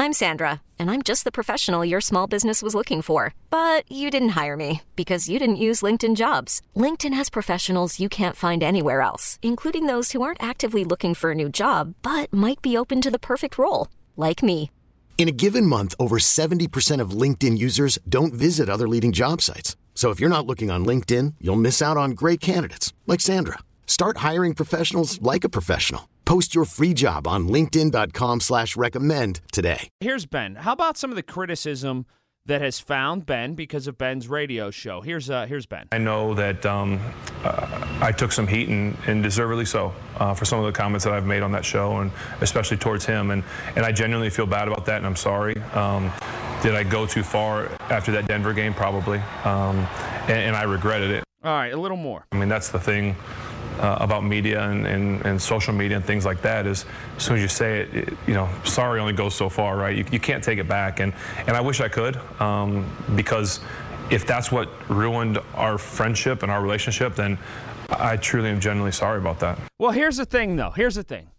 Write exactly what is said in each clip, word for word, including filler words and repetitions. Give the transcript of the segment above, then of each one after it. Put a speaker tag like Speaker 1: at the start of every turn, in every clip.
Speaker 1: I'm Sandra, and I'm just the professional your small business was looking for. But you didn't hire me because you didn't use LinkedIn Jobs. LinkedIn has professionals you can't find anywhere else, including those who aren't actively looking for a new job, but might be open to the perfect role, like me.
Speaker 2: In a given month, over seventy percent of LinkedIn users don't visit other leading job sites. So if you're not looking on LinkedIn, you'll miss out on great candidates like Sandra. Start hiring professionals like a professional. Post your free job on linkedin.com slash recommend today.
Speaker 3: Here's Ben. How about some of the criticism that has found Ben because of Ben's radio show? Here's uh, here's Ben.
Speaker 4: I know that um, uh, I took some heat, and, and deservedly so, uh, for some of the comments that I've made on that show, and especially towards him. And, and I genuinely feel bad about that, and I'm sorry. Um, did I go too far after that Denver game? Probably. Um, and, and I regretted it.
Speaker 3: All right, a little more.
Speaker 4: I mean, that's the thing. Uh, about media and, and, and social media and things like that is, as soon as you say it, it you know, sorry only goes so far, right? You, you can't take it back. And, and I wish I could, um, because if that's what ruined our friendship and our relationship, then I truly am genuinely sorry about that.
Speaker 3: Well, here's the thing, though. Here's the thing.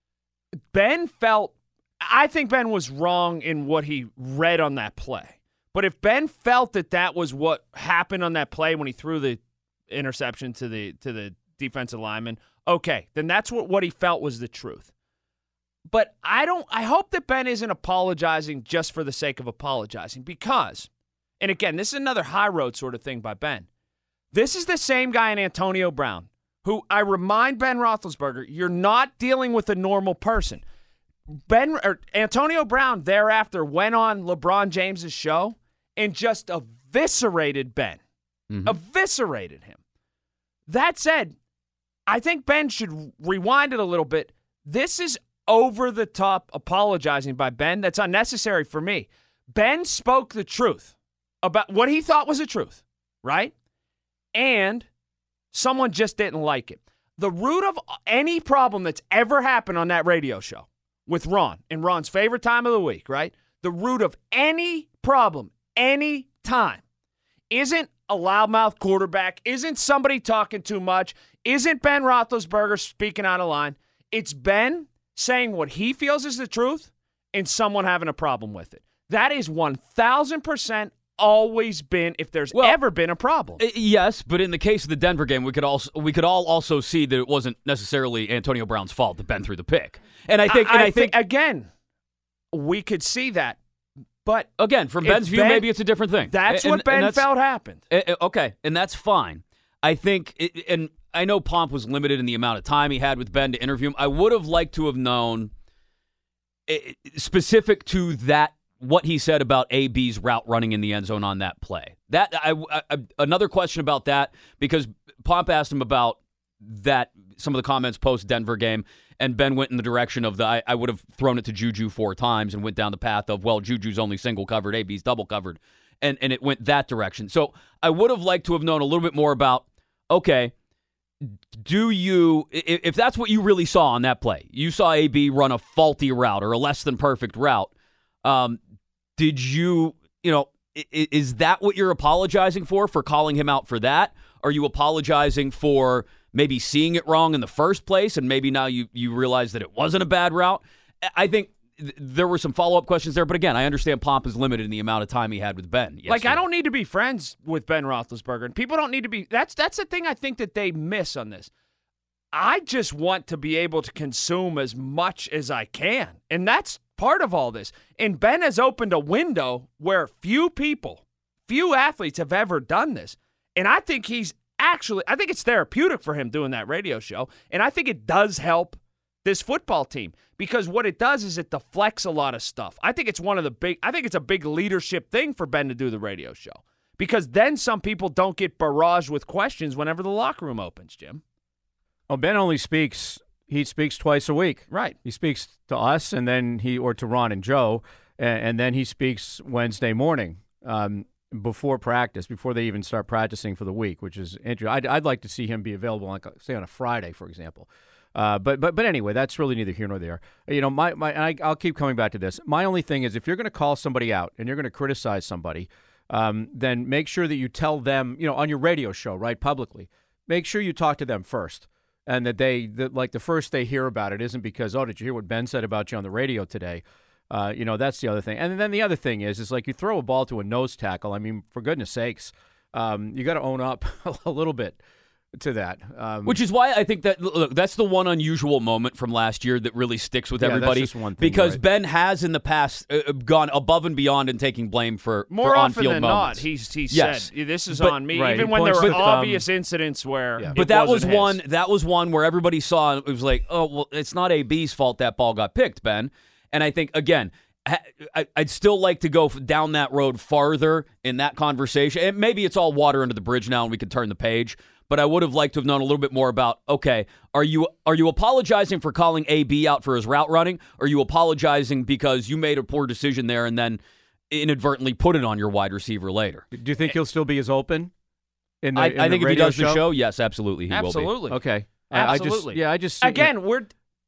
Speaker 3: Ben felt, I think Ben was wrong in what he read on that play. But if Ben felt that that was what happened on that play when he threw the interception to the to the defensive lineman, okay, then that's what, what he felt was the truth. But I don't, I hope that Ben isn't apologizing just for the sake of apologizing, because, and again, this is another high road sort of thing by Ben. This is the same guy in Antonio Brown, who I remind Ben Roethlisberger, you're not dealing with a normal person. Ben or Antonio Brown thereafter went on LeBron James's show and just eviscerated Ben. Mm-hmm. Eviscerated him. That said, I think Ben should rewind it a little bit. This is over-the-top apologizing by Ben that's unnecessary for me. Ben spoke the truth about what he thought was the truth, right? And someone just didn't like it. The root of any problem that's ever happened on that radio show with Ron, in Ron's favorite time of the week, right? The root of any problem, any time, isn't a loudmouth quarterback, isn't somebody talking too much, isn't Ben Roethlisberger speaking out of line. It's Ben saying what he feels is the truth and someone having a problem with it. That is one thousand percent always been, if there's well, ever been a problem.
Speaker 5: Yes, but in the case of the Denver game, we could also we could all also see that it wasn't necessarily Antonio Brown's fault that Ben threw the pick. And I think,
Speaker 3: I,
Speaker 5: and
Speaker 3: I
Speaker 5: I think,
Speaker 3: think again, we could see that. But
Speaker 5: again, from Ben's view,
Speaker 3: Ben,
Speaker 5: maybe it's a different thing.
Speaker 3: That's
Speaker 5: and,
Speaker 3: what Ben
Speaker 5: that's,
Speaker 3: felt happened.
Speaker 5: Okay, and that's fine. I think, it, and I know Pomp was limited in the amount of time he had with Ben to interview him. I would have liked to have known, specific to that, what he said about A B's route running in the end zone on that play. That I, I, another question about that, because Pomp asked him about that, some of the comments post-Denver game, and Ben went in the direction of the, I, I would have thrown it to Juju four times and went down the path of, well, Juju's only single covered, A B's double covered, and, and it went that direction. So I would have liked to have known a little bit more about, okay, do you, if that's what you really saw on that play, you saw A B run a faulty route or a less than perfect route, um, did you, you know, is that what you're apologizing for, for calling him out for that? Are you apologizing for maybe seeing it wrong in the first place, and maybe now you, you realize that it wasn't a bad route? I think th- there were some follow-up questions there, but again, I understand Pomp is limited in the amount of time he had with Ben. Yesterday.
Speaker 3: Like, I don't need to be friends with Ben Roethlisberger, and people don't need to be, that's, that's the thing I think that they miss on this. I just want to be able to consume as much as I can, and that's part of all this. And Ben has opened a window where few people, few athletes have ever done this. And I think he's actually, I think it's therapeutic for him doing that radio show. And I think it does help this football team, because what it does is it deflects a lot of stuff. I think it's one of the big, I think it's a big leadership thing for Ben to do the radio show, because then some people don't get barraged with questions whenever the locker room opens, Jim.
Speaker 6: Well, Ben only speaks, he speaks twice a week.
Speaker 3: Right.
Speaker 6: He speaks to us, and then he, or to Ron and Joe, and, and then he speaks Wednesday morning. Um, before practice, before they even start practicing for the week, which is interesting. I'd, I'd like to see him be available, like, say, on a Friday, for example. Uh, but but but anyway, that's really neither here nor there. You know, my my I, I'll keep coming back to this. My only thing is, if you're going to call somebody out and you're going to criticize somebody, um, then make sure that you tell them, you know, on your radio show, right, publicly. Make sure you talk to them first, and that they, that like the first they hear about it isn't because, oh, did you hear what Ben said about you on the radio today? Uh, you know, that's the other thing. And then the other thing is, is like you throw a ball to a nose tackle. I mean, for goodness sakes, um, you got to own up a little bit to that. Um,
Speaker 5: Which is why I think that look, that's the one unusual moment from last year that really sticks with
Speaker 6: yeah,
Speaker 5: everybody.
Speaker 6: That's just one thing,
Speaker 5: because
Speaker 6: right?
Speaker 5: Ben has in the past uh, gone above and beyond in taking blame for
Speaker 3: more
Speaker 5: for
Speaker 3: often
Speaker 5: on-field
Speaker 3: than
Speaker 5: moments.
Speaker 3: not. He's he
Speaker 5: Yes.
Speaker 3: said this is
Speaker 5: But-
Speaker 3: on me,
Speaker 6: right,
Speaker 3: even
Speaker 6: he
Speaker 3: when there
Speaker 6: points
Speaker 3: were
Speaker 6: with,
Speaker 3: obvious
Speaker 6: um,
Speaker 3: incidents where.
Speaker 6: yeah.
Speaker 3: it
Speaker 5: But that was
Speaker 3: wasn't his.
Speaker 5: one. That was one where everybody saw it was like, oh well, it's not A B's fault that ball got picked, Ben. And I think again, ha- I, I'd still like to go f- down that road farther in that conversation. And maybe it's all water under the bridge now, and we can turn the page. But I would have liked to have known a little bit more about, okay, are you are you apologizing for calling A B out for his route running? Or are you apologizing because you made a poor decision there and then inadvertently put it on your wide receiver later?
Speaker 6: Do you think he'll still be as open? In the,
Speaker 5: I,
Speaker 6: in
Speaker 5: I
Speaker 6: the
Speaker 5: think if he
Speaker 6: radio
Speaker 5: does the show, yes, absolutely, he
Speaker 3: Absolutely.
Speaker 6: will be. Okay. I- I just,
Speaker 3: Absolutely.
Speaker 6: yeah, I just
Speaker 3: Again, we're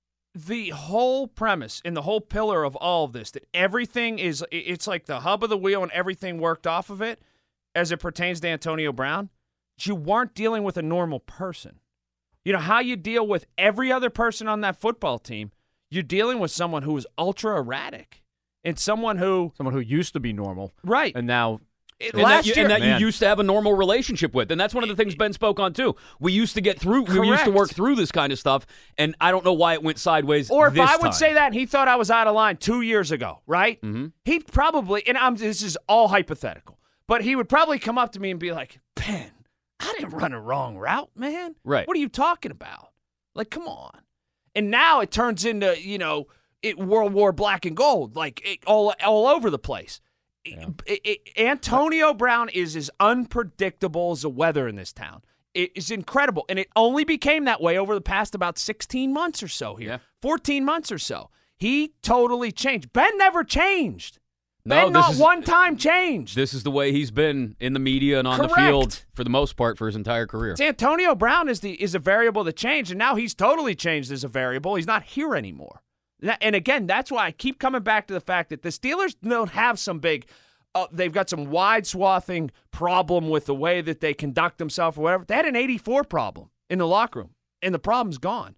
Speaker 3: the whole premise and the whole pillar of all of this that everything is it's like the hub of the wheel and everything worked off of it as it pertains to Antonio Brown. You weren't dealing with a normal person. You know how you deal with every other person on that football team. You're dealing with someone who is ultra erratic and someone who
Speaker 6: someone who used to be normal,
Speaker 3: right
Speaker 6: and now.
Speaker 3: It,
Speaker 5: And
Speaker 3: last
Speaker 5: that, you,
Speaker 3: year,
Speaker 5: and that
Speaker 6: Man.
Speaker 5: you used to have a normal relationship with. And that's one of the things Ben spoke on, too. We used to get through, we used to
Speaker 3: Correct.
Speaker 5: work through this kind of stuff, and I don't know why it went sideways
Speaker 3: Or if
Speaker 5: this
Speaker 3: I would
Speaker 5: time.
Speaker 3: say that and he thought I was out of line two years ago, right?
Speaker 5: Mhm.
Speaker 3: He'd probably, and I'm, this is all hypothetical, but he would probably come up to me and be like, Ben, I didn't run a wrong route, man.
Speaker 5: Right.
Speaker 3: What are you talking about? Like, come on. And now it turns into, you know, it World War Black and Gold, like it, all, all over the place.
Speaker 6: Yeah.
Speaker 3: It- it- Antonio Brown is as unpredictable as the weather in this town. It is incredible. And it only became that way over the past about sixteen months or so here.
Speaker 5: Yeah.
Speaker 3: fourteen months or so. He totally changed. Ben never changed.
Speaker 5: No,
Speaker 3: Ben
Speaker 5: this
Speaker 3: not
Speaker 5: is-
Speaker 3: one time changed.
Speaker 5: This is the way he's been in the media and on
Speaker 3: Correct.
Speaker 5: the field for the most part for his entire career.
Speaker 3: It's Antonio Brown is the is a variable that changed, and now he's totally changed as a variable. He's not here anymore. That- And again, that's why I keep coming back to the fact that the Steelers don't have some big, uh, they've got some wide swathing problem with the way that they conduct themselves or whatever. They had an eighty-four problem in the locker room, and the problem's gone.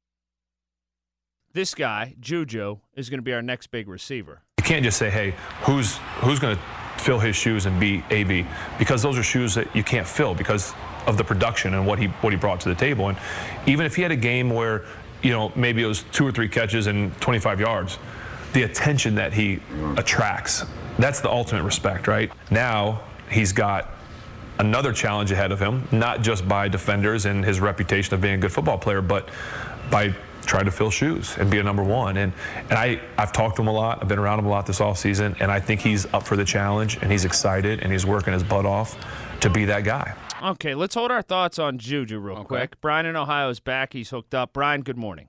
Speaker 3: This guy, Juju, is going to be our next big receiver.
Speaker 4: You can't just say, hey, who's who's going to fill his shoes and be A B, because those are shoes that you can't fill because of the production and what he what he brought to the table. And even if he had a game where, you know, maybe it was two or three catches and twenty-five yards, the attention that he attracts, that's the ultimate respect, right? Now he's got another challenge ahead of him, not just by defenders and his reputation of being a good football player, but by trying to fill shoes and be a number one. And and I, I've talked to him a lot. I've been around him a lot this offseason, and I think he's up for the challenge, and he's excited, and he's working his butt off to be that guy.
Speaker 3: Okay, let's hold our thoughts on Juju real
Speaker 5: Okay.
Speaker 3: quick. Brian in Ohio is back. He's hooked up. Brian, good morning.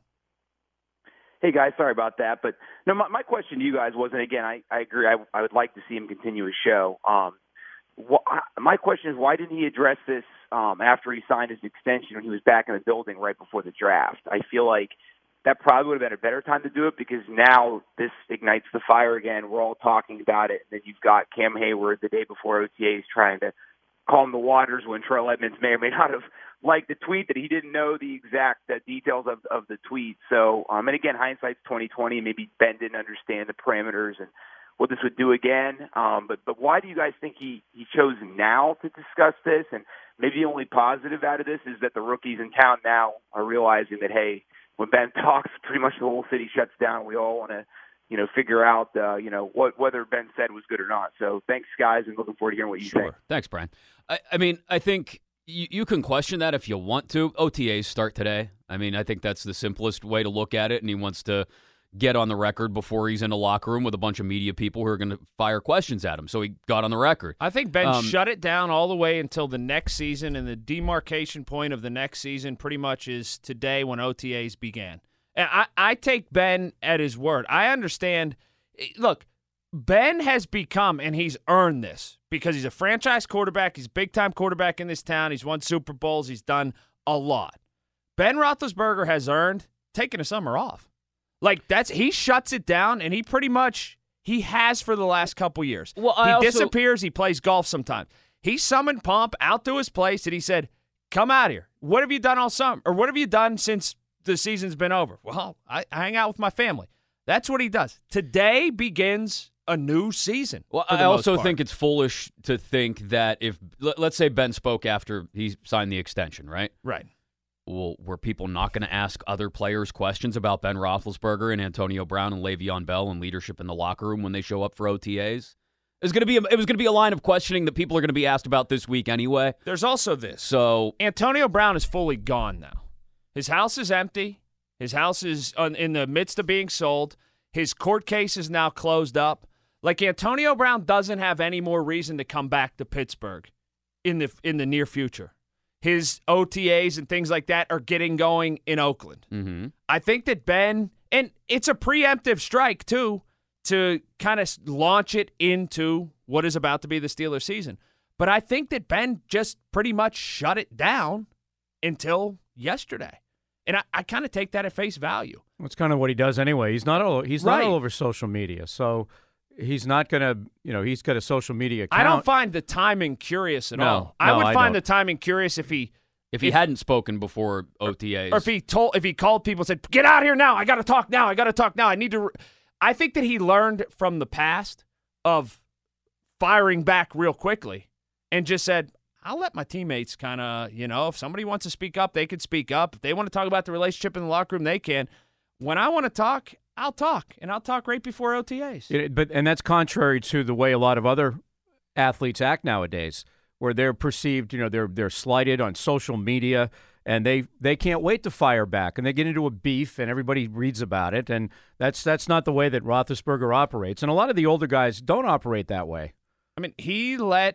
Speaker 7: Hey, guys, sorry about that. But no, my, my question to you guys was, and again, I, I agree, I, I would like to see him continue his show. Um, wh- my question is, why didn't he address this um, after he signed his extension when he was back in the building right before the draft? I feel like that probably would have been a better time to do it, because now this ignites the fire again. We're all talking about it. And then you've got Cam Hayward the day before O T As trying to calm the waters when Terrell Edmonds may or may not have liked the tweet, that he didn't know the exact uh, details of, of the tweet. So, um, and again, hindsight's twenty twenty. Maybe Ben didn't understand the parameters and what this would do again. Um, but but why do you guys think he, he chose now to discuss this? And maybe the only positive out of this is that the rookies in town now are realizing that, hey, when Ben talks, pretty much the whole city shuts down. We all want to, you know, figure out, uh, you know, what whether Ben said was good or not. So thanks, guys, and looking forward to hearing what you
Speaker 5: Sure.
Speaker 7: think.
Speaker 5: Thanks, Brian. I, I mean, I think you, you can question that if you want to. O T As start today. I mean, I think that's the simplest way to look at it, and he wants to get on the record before he's in a locker room with a bunch of media people who are going to fire questions at him. So he got on the record.
Speaker 3: I think Ben
Speaker 5: Um,
Speaker 3: shut it down all the way until the next season, and the demarcation point of the next season pretty much is today when O T As began. And I, I take Ben at his word. I understand. Look, Ben has become, and he's earned this, because he's a franchise quarterback. He's a big-time quarterback in this town. He's won Super Bowls. He's done a lot. Ben Roethlisberger has earned taking a summer off. Like, that's he shuts it down, and he pretty much he has for the last couple years.
Speaker 5: Well, I
Speaker 3: he
Speaker 5: also-
Speaker 3: disappears. He plays golf sometimes. He summoned Pomp out to his place, and he said, "Come out here. What have you done all summer? Or what have you done since the season's been over?" Well, I, I hang out with my family. That's what he does. Today begins a new season.
Speaker 5: Well,
Speaker 3: I
Speaker 5: also
Speaker 3: part.
Speaker 5: think it's foolish to think that if, let's say Ben spoke after he signed the extension, right?
Speaker 3: Right.
Speaker 5: Well, were people not going to ask other players questions about Ben Roethlisberger and Antonio Brown and Le'Veon Bell and leadership in the locker room when they show up for O T As? It was going to be a, it was going to be a line of questioning that people are going to be asked about this week anyway.
Speaker 3: There's also this.
Speaker 5: So
Speaker 3: Antonio Brown is fully gone now. His house is empty. His house is in the midst of being sold. His court case is now closed up. Like, Antonio Brown doesn't have any more reason to come back to Pittsburgh in the in the near future. His O T As and things like that are getting going in Oakland.
Speaker 5: mm-hmm.
Speaker 3: I think that Ben, and it's a preemptive strike, too, to kind of launch it into what is about to be the Steelers season. But I think that Ben just pretty much shut it down until yesterday. And I, I kind of take that at face value.
Speaker 6: That's kind of what he does anyway. He's not all, he's
Speaker 3: Right.
Speaker 6: not all over social media. So he's not going to, you know, he's got a social media account.
Speaker 3: I don't find the timing curious at
Speaker 6: No,
Speaker 3: all. I
Speaker 6: no,
Speaker 3: would
Speaker 6: I
Speaker 3: find
Speaker 6: don't.
Speaker 3: the timing curious if he
Speaker 5: if he
Speaker 3: if-
Speaker 5: hadn't spoken before O T As.
Speaker 3: or if he told if he called people and said, "Get out here now. I got to talk now. I got to talk now. I need to re-" I think that he learned from the past of firing back real quickly and just said, I'll let my teammates kind of, you know, if somebody wants to speak up, they can speak up. If they want to talk about the relationship in the locker room, they can. When I want to talk, I'll talk, and I'll talk right before O T As.
Speaker 6: It, but and that's contrary to the way a lot of other athletes act nowadays, where they're perceived, you know, they're they're slighted on social media, and they they can't wait to fire back, and they get into a beef, and everybody reads about it, and that's that's not the way that Roethlisberger operates, and a lot of the older guys don't operate that way.
Speaker 3: I mean, he let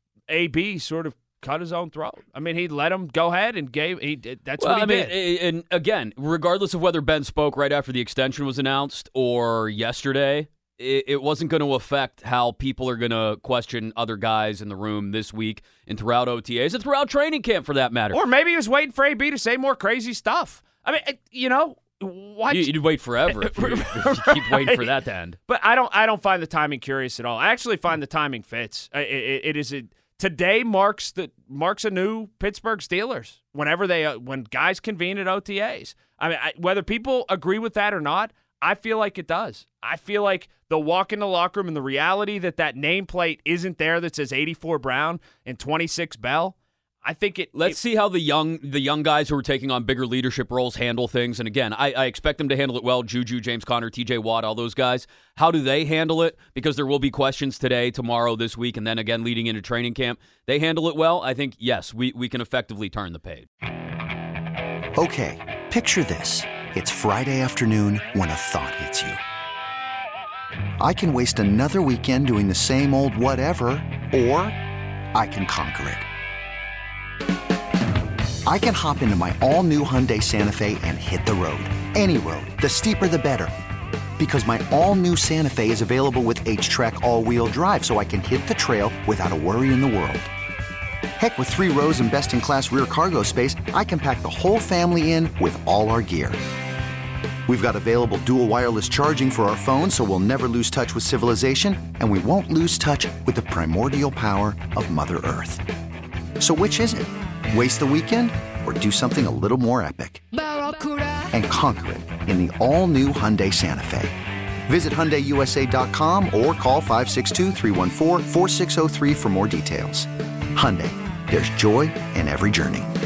Speaker 3: A B sort of cut his own throat. I mean, he let him go ahead and gave. He did- that's
Speaker 5: well,
Speaker 3: what he
Speaker 5: I mean,
Speaker 3: did.
Speaker 5: and again, regardless of whether Ben spoke right after the extension was announced or yesterday, it, it wasn't going to affect how people are going to question other guys in the room this week and throughout O T As and throughout training camp, for that matter.
Speaker 3: Or maybe he was waiting for A B to say more crazy stuff. I mean, it- you know, why?
Speaker 5: You, you'd wait forever if you, if you keep waiting for that to end.
Speaker 3: But I don't. I don't find the timing curious at all. I actually find the timing fits. It, it, it is a, today marks the marks a new Pittsburgh Steelers. Whenever they uh, when guys convene at O T As. I mean, I, whether people agree with that or not, I feel like it does. I feel like the walk in the locker room and the reality that that nameplate isn't there that says eighty-four Brown and twenty-six Bell. I think it.
Speaker 5: Let's
Speaker 3: it,
Speaker 5: see how the young the young guys who are taking on bigger leadership roles handle things. And again, I, I expect them to handle it well. Juju, James Conner, T J Watt, all those guys. How do they handle it? Because there will be questions today, tomorrow, this week, and then again leading into training camp. They handle it well. I think, yes, we, we can effectively turn the page.
Speaker 8: Okay, picture this. It's Friday afternoon when a thought hits you. I can waste another weekend doing the same old whatever, or I can conquer it. I can hop into my all-new Hyundai Santa Fe and hit the road. Any road. The steeper, the better. Because my all-new Santa Fe is available with H-Track all-wheel drive, so I can hit the trail without a worry in the world. Heck, with three rows and best-in-class rear cargo space, I can pack the whole family in with all our gear. We've got available dual wireless charging for our phones, so we'll never lose touch with civilization, and we won't lose touch with the primordial power of Mother Earth. So which is it? Waste the weekend or do something a little more epic? And conquer it in the all-new Hyundai Santa Fe. Visit Hyundai U S A dot com or call five six two, three one four, four six zero three for more details. Hyundai, there's joy in every journey.